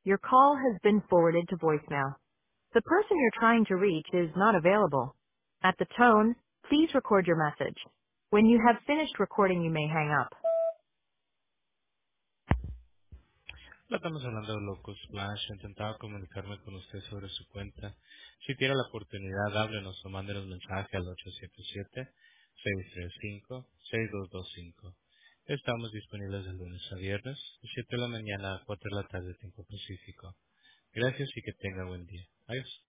Your call has been forwarded to voicemail. The person you're trying to reach is not available. At the tone, please record your message. When you have finished recording, you may hang up. Hola, estamos hablando de Locus Splash. Intentaba comunicarme con usted sobre su cuenta. Si tiene la oportunidad, háblenos o mándenos mensaje al 877-635-6225. Estamos disponibles de lunes a viernes, de 7 de la mañana a 4 de la tarde, tiempo pacífico. Gracias y que tenga buen día. Adiós.